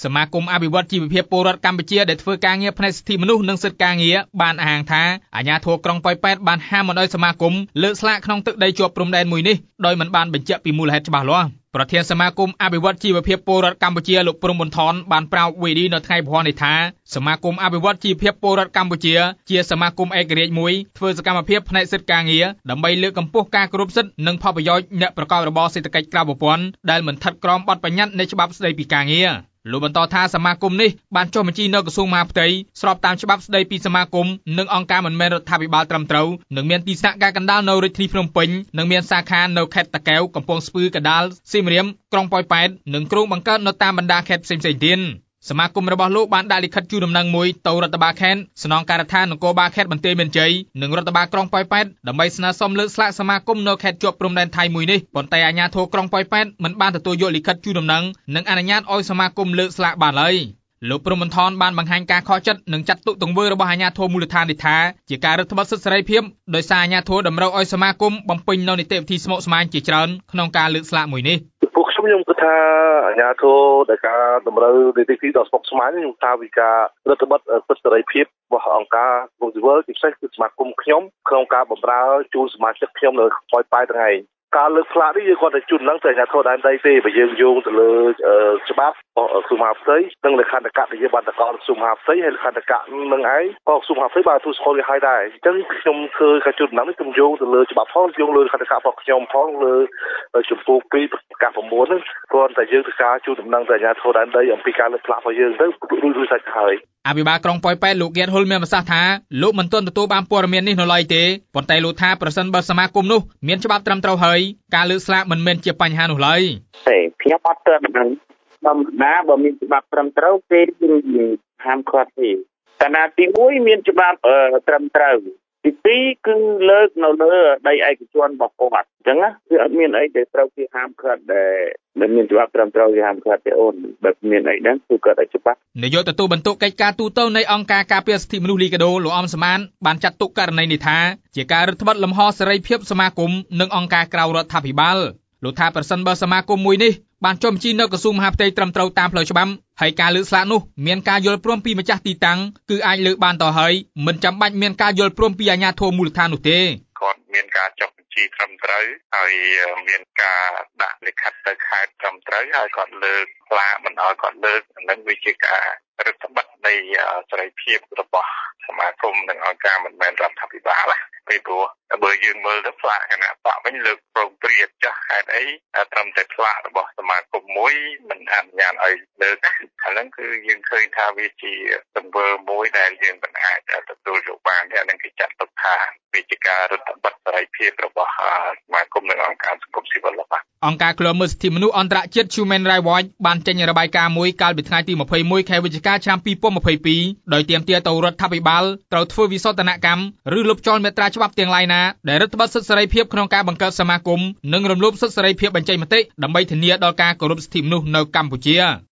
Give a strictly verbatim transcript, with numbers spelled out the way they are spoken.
សមាគមអភិវឌ្ឍជីវភាពពលរដ្ឋកម្ពុជាដែលធ្វើការងារផ្នែកសិទ្ធិមនុស្សនិងសិទ្ធិការងារបានអះអាងថាអាជ្ញាធរក្រុងប៉ោយប៉ែតបានហាមមិនឲ្យសមាគមលើកស្លាកក្នុងទឹកដីជាប់ព្រំដែនមួយនេះដោយមិនបានបញ្ជាក់ពីមូលហេតុច្បាស់លាស់ប្រធានសមាគមអភិវឌ្ឍជីវភាពពលរដ្ឋកម្ពុជាលោកព្រំប៊ុនថនបានប្រាប់វីឌីនៅថ្ងៃព្រហស្បតិ៍នេះថាសមាគមអភិវឌ្ឍជីវភាពពលរដ្ឋកម្ពុជាជាសមាគមឯករាជ្យមួយធ្វើសកម្មភាពផ្នែកសិទ្ធិការងារដើម្បីលើកកម្ពស់ការគោរពសិទ្ធិនិងផលប្រយោជន៍អ្នកប្រកបរបរសេដ្ឋកិច្ចក្រៅប្រព័ន្ធដែលមិនស្ថិតក្រោមបទបញ្ញត្តិនៃច្បាប់ស្តីពីការងារលោកបន្តថាសមាគមនេះបានចុះបញ្ជីនៅក្រសួងមហាផ្ទៃស្របតាមច្បាប់ស្តីពីសមាគមនិងអង្គការមិនមែនរដ្ឋាភិបាលត្រឹមត្រូវនិងមានទីស្នាក់ការកណ្ដាលនៅរាជធានីភ្នំពេញនិងមានសាខានៅខេត្តតាកែវកំពង់ស្ពឺកណ្ដាលសៀមរាបក្រុងប៉ោយប៉ែតនិងគ្រោងបង្កើតនៅតាមបណ្ដាខេត្តផ្សេងៗទៀតសមាគមរបស់លោកបានដាក់លិខិតជូនដំណឹងមួយទៅរដ្ឋបាលខេត្តស្នងការដ្ឋាននគរបាលខេត្តបន្ទាយមានជ័យនិងរដ្ឋបាលក្រុងប៉ោយប៉ែតដើម្បីស្នើសុំលើកស្លាកសមាគមនៅខេត្តជាប់ព្រំដែនថៃមួយនេះប៉ុន្តែអាជ្ញាធរក្រុងប៉ោយប៉ែតមិនបានទទួលយកលិខិតជូនដំណឹងនិងអនុញ្ញាតឲ្យសមាគមលើកស្លាកបានឡើយលោកព្រំប៊ុនថនបានបង្ហាញការខកចិត្តនិងចាត់ទុកទង្វើរបស់អាជ្ញាធរមូលដ្ឋាននេះថាជាការរឹតបន្តឹងសិទ្ធិសេរីភាពដោយសារអាជ្ញាធរតម្រូវឲ្យសមាគមបំពេញនូវនីតិវិធីស្មុគស្មាញជាច្រើនក្នុងការលើកស្លាកមួយនេះពួកខ្ញុំគិតថាអាជ្ញាធរដែលការតម្រូវនីតិវិធីដ៏ស្មុគស្មាញខ្ញុំថាវិការរដ្ឋបတ်សិទ្ធិសេរីភាពរបស់អង្គការសង្គមស៊ីវិលពិសេសគឺសមាគមខ្ញុំក្នុងការបម្រើជូនសមាជិកខ្ញុំនៅប៉ោយប៉ែតថ្ងៃការលើកស្លាកនេះយើងគាត់តែជូនឡើងទៅអាជ្ញាធរដែនដីទេបើយើងយោងទៅលើច្បាប់របស់ក្រសួងមហាផ្ទៃនិងលក្ខន្តិកៈដែលយើងបានតកល់ក្រសួងមហាផ្ទៃហើយលក្ខន្តិកៈនឹងឯងក៏ក្រសួងមហាផ្ទៃបានទូស្គាល់វាឲ្យដែរអញ្ចឹងខ្ញុំធ្វើការជូនដំណឹងនេះខ្ញុំយោងទៅលើច្បាប់ផងយោងលើលក្ខន្តិកៈរបស់ខ្ញុំផងលើជំពូកពីរប្រកាស៩ហ្នឹងគ្រាន់តែយើងធ្វើការជូនដំណឹងទៅអាជ្ញាធរដែនដីអំពីការលើកស្លាករបស់យើងទៅរួចរួចសាច់ហើយអភិបាលក្រុងប៉ោយប៉ែតលោកហ្គាតហ៊ុលមានប្រសាសន៍ថាលោកមិនទាន់ទទួលបានព័ត៌មាននេះនៅឡើយទេប៉ុន្តែលោកថាប្រសិនបើសមាគមនោះមានច្បាប់ត្រឹមត្រូវហើយការលើកស្លាកមិនមែនជាបញ្ហានោះឡើយទេខ្ញុំអត់ទាន់ដឹងបើណាបើមានច្បាប់ត្រឹមត្រូវទេយើងហាមឃាត់ទេតែណាទីមួយមានច្បាប់ត្រឹមត្រូវទីពីរគឺលើកនៅលើដីឯកជនរបស់គាត់អញ្ចឹងណាគឺអត់មានអីដែលត្រូវគេហាមឃាត់ដែលមិនមានច្បាប់ត្រឹមត្រូវគេហាមឃាត់ទេអូនបើមានអីហ្នឹងគឺគាត់ឲ្យច្បាប់នាយកទទួលបន្ទុកកិច្ចការទូតនៃអង្គការការពារសិទ្ធិមនុស្សលីកាដូលោកអំសមានបានចាត់ទុកករណីនេះថាជាការរឹតបន្តឹងលំហសេរីភាពសមាគមនិងអង្គការក្រៅរដ្ឋាភិបាលលោកថាប្រសិនបើសមាគមមួយនេះបានចុះបញ្ជីនៅក្រសួងមហាផ្ទៃត្រឹមត្រូវតាមផ្លូវច្បាប់ហើយការលើកស្លាកនោះមានការយល់ព្រមពីម្ចាស់ទីតាំងគឺអាចលើកបានទៅហើយមិនចាំបាច់មានការយល់ព្រមពីអាជ្ញាធរមូលដ្ឋាននោះទេគាត់មានការចុះបញ្ជីត្រឹមត្រូវហើយមានការដាក់លិខិតទៅខេត្តត្រឹមត្រូវហើយគាត់លើកស្លាកមិនឲ្យគាត់លើកនឹងវាជាការរឹតបន្តឹងនៃសេរីភាពរបស់សមាគមនិងអង្គការមិនមែនរដ្ឋាភិបាលពីព្រោះបើយើងមើលទៅផ្លាកគណៈបកវិញលើកប្រងព្រាតចាស់ហេតុអីត្រឹមតែផ្លាករបស់សមាគមមួយមិនអនុញ្ញាតឲ្យលើកអាហ្នឹងគឺយើងឃើញថាវាជាទង្វើមួយដែលយើងមិនអាចទទួលយកបានទេអាហ្នឹងគេចាត់ទុកថាវាជាការរឹតបន្តឹងសេរីភាពរបស់សមាគមនិងអង្គការសង្គមស៊ីវិលរបស់អង្គការឃ្លាំមើលសិទ្ធិមនុស្សអន្តរជាតិ Human Rights Watch បានចេញរបាយការណ៍មួយកាលពីថ្ងៃទីម្ភៃមួយខែវិច្ឆិកាឆ្នាំពីរពាន់ម្ភៃពីរដោយទាមទារទៅរដ្ឋាភិបាលត្រូវធ្វើវិសោធនកម្មឬលុបចោលមាត្រាច្បាប់ទាំងឡាយណាដែលរឹតបន្តឹងសិទ្ធិសេរីភាពក្នុងការបង្កើតសមាគមនិងរំលោភសិទ្ធិសេរីភាពបញ្ចេញមតិដើម្បីធានាដល់ការគោរពសិទ្ធិមនុស្សនៅកម្ពុជា